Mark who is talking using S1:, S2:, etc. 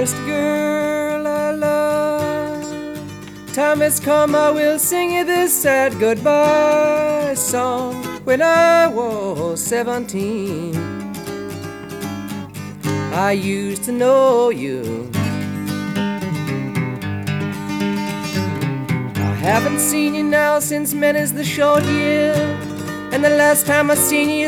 S1: first girl I loved. Time has come, I will sing you this sad goodbye song. When I was 17, I used to know you. I haven't seen you now since many's the short year, and the last time I seen you